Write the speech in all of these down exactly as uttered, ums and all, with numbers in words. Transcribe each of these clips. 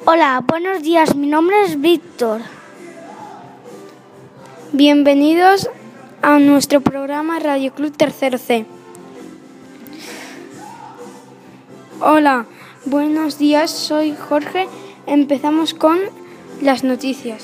Hola, buenos días, mi nombre es Víctor. Bienvenidos a nuestro programa Radio Club Tercero C. Hola, buenos días, soy Jorge. Empezamos con las noticias.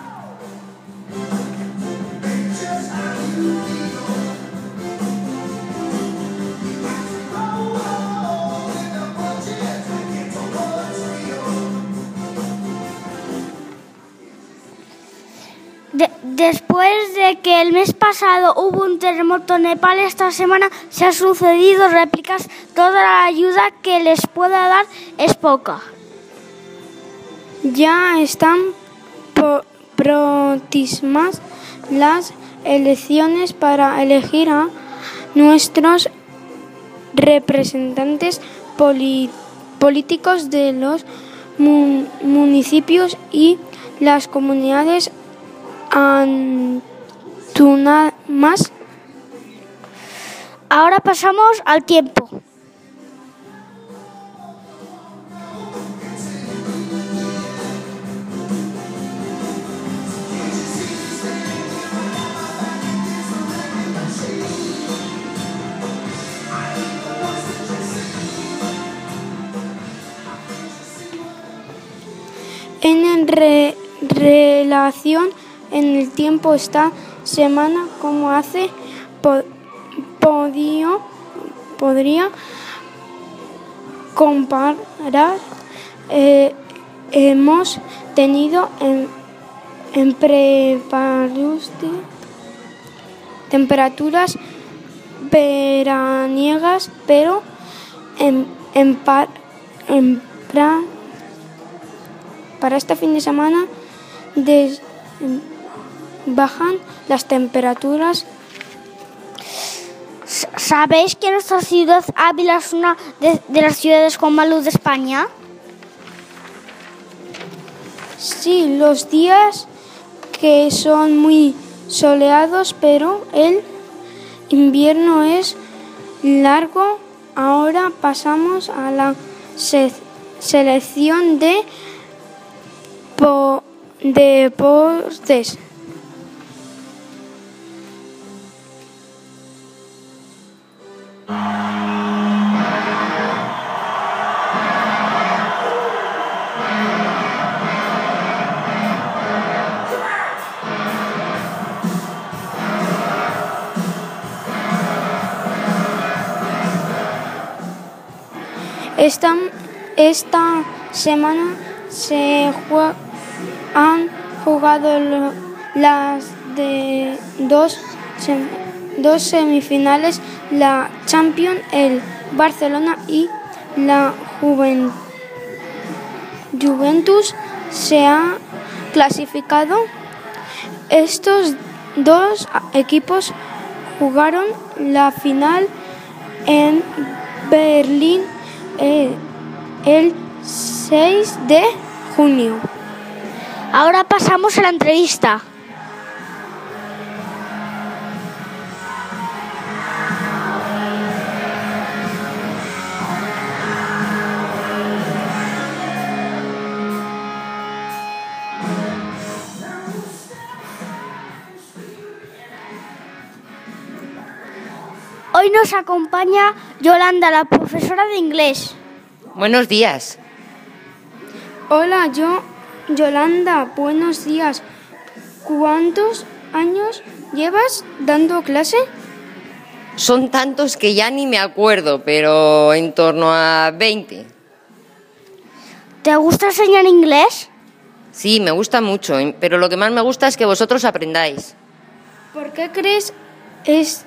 De, después de que el mes pasado hubo un terremoto en Nepal, esta semana se han sucedido réplicas. Toda la ayuda que les pueda dar es poca. Ya están po- próximas las elecciones para elegir a nuestros representantes poli- políticos de los mun- municipios y las comunidades autónomas. Ahora pasamos al tiempo. En re- relación en el tiempo esta semana, como hace po- podio- podría comparar, eh, hemos tenido en, en preparus de temperaturas veraniegas, pero en, en, par- en pra- para este fin de semana des- bajan las temperaturas. ¿Sabéis que nuestra ciudad Ávila es una de, de las ciudades con más luz de España? Sí, los días que son muy soleados, pero el invierno es largo. Ahora pasamos a la se- selección de po- deportes. Esta, esta semana se jue- han jugado lo- las de dos, sem- dos semifinales, la Champions, el Barcelona y la Juven- Juventus se ha clasificado. Estos dos equipos jugaron la final en Berlín eh, el seis de junio. Ahora pasamos a la entrevista. Hoy nos acompaña Yolanda, la profesora de inglés. Buenos días. Hola, yo, Yolanda, buenos días. ¿Cuántos años llevas dando clase? Son tantos que ya ni me acuerdo, pero en torno a veinte. ¿Te gusta enseñar inglés? Sí, me gusta mucho, pero lo que más me gusta es que vosotros aprendáis. ¿Por qué crees es,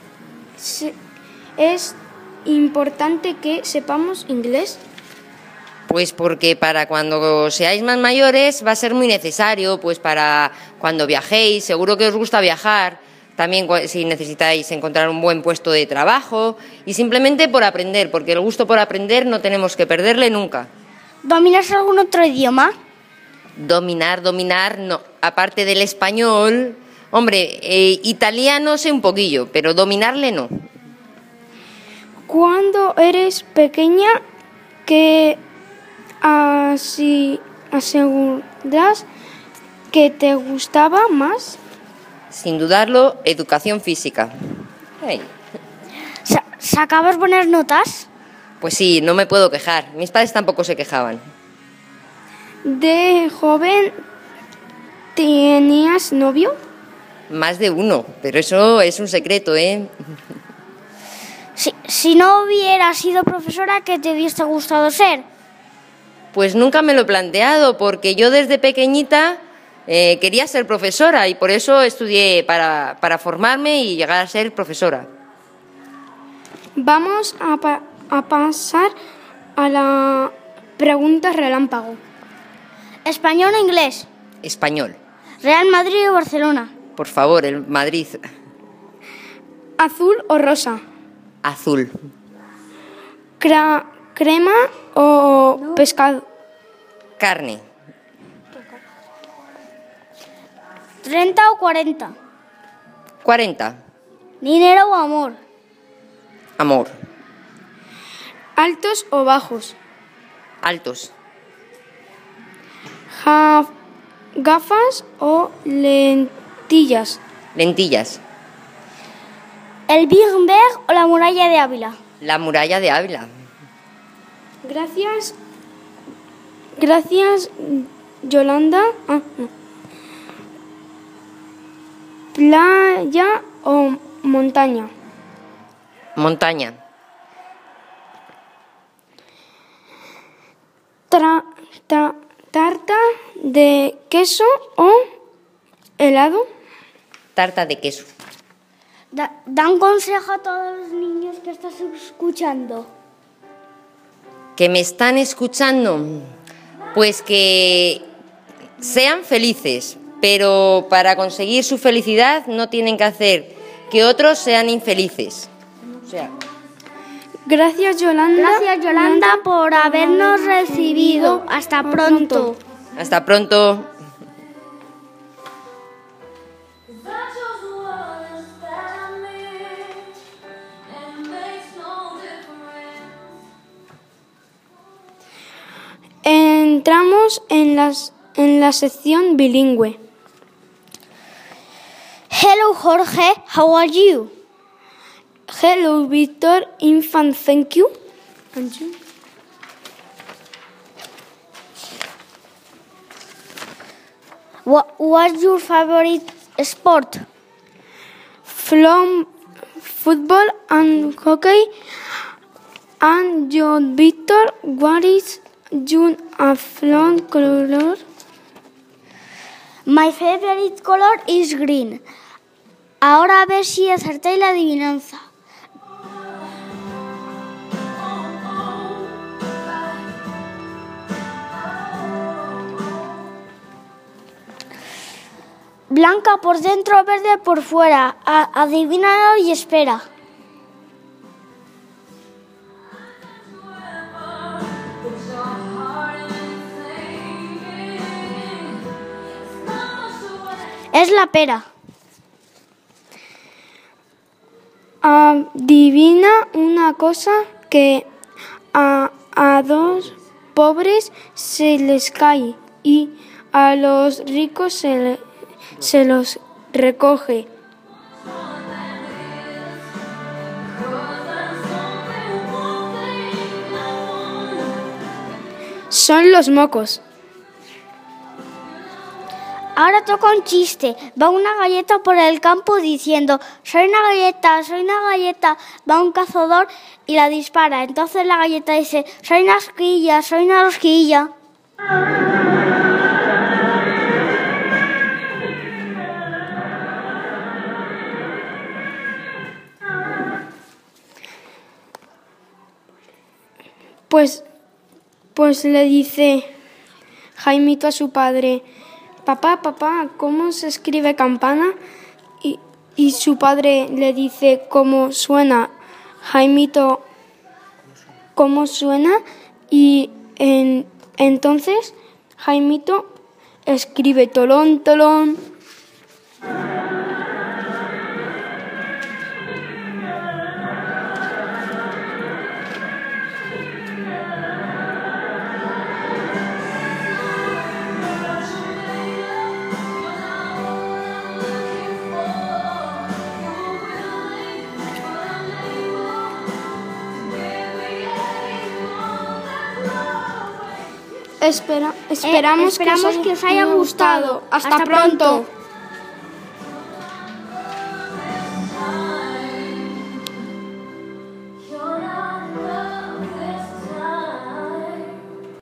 es importante que sepamos inglés? Pues porque para cuando seáis más mayores va a ser muy necesario, pues para cuando viajéis, seguro que os gusta viajar, también si necesitáis encontrar un buen puesto de trabajo y simplemente por aprender, porque el gusto por aprender no tenemos que perderle nunca. ¿Dominas algún otro idioma? Dominar, dominar, no. Aparte del español, hombre, eh, italiano sé un poquillo, pero dominarle no. Cuando eres pequeña, ¿qué así aseguras que te gustaba más? Sin dudarlo, educación física. Hey. Sa- ¿Sacabas buenas notas? Pues sí, no me puedo quejar. Mis padres tampoco se quejaban. ¿De joven tenías novio? Más de uno, pero eso es un secreto, ¿eh? Si, si no hubieras sido profesora, ¿qué te hubiese gustado ser? Pues nunca me lo he planteado, porque yo desde pequeñita eh, quería ser profesora y por eso estudié para, para formarme y llegar a ser profesora. Vamos a, pa- a pasar a la pregunta relámpago. ¿Español o inglés? Español. ¿Real Madrid o Barcelona? Por favor, el Madrid. ¿Azul o rosa? Azul. Cra- ¿Crema o no. pescado? Carne. ¿treinta o cuarenta? cuarenta. ¿Dinero o amor? Amor. ¿Altos o bajos? Altos. Ja- ¿Gafas o lentillas? Lentillas. ¿El Big Ben o la muralla de Ávila? La muralla de Ávila. Gracias. Gracias, Yolanda. Ah, no. ¿Playa o montaña? Montaña. Tra- tra- ¿Tarta de queso o helado? Tarta de queso. Da, da un consejo a todos los niños que estás escuchando. ¿Que me están escuchando? Pues que sean felices, pero para conseguir su felicidad no tienen que hacer que otros sean infelices. O sea, Gracias, Yolanda. Gracias, Yolanda, por habernos recibido. Hasta pronto. hasta pronto. Entramos en, las, en la sección bilingüe. Hello, Jorge. How are you? Hello, Victor. Infant, thank you. And you? What, what's your favorite sport? From football and hockey. And John Victor, what is your favorite color? My favorite color is green. Ahora a ver si acertáis la adivinanza. Blanca por dentro, verde por fuera. A- adivínalo y espera. Es la pera. Adivina una cosa que a, a dos pobres se les cae y a los ricos se, le- se los recoge. Son los mocos. Ahora toca un chiste. Va una galleta por el campo diciendo: soy una galleta, soy una galleta. Va un cazador y la dispara. Entonces la galleta dice: soy una rosquilla, soy una rosquilla. Pues, pues le dice Jaimito a su padre: papá, papá, ¿cómo se escribe campana? Y, y su padre le dice: ¿cómo suena? Jaimito, ¿cómo suena? Y en, entonces Jaimito escribe: tolón, tolón. Espera, esperamos, Eh, esperamos que os haya, que os haya gustado. Hasta, Hasta pronto. pronto.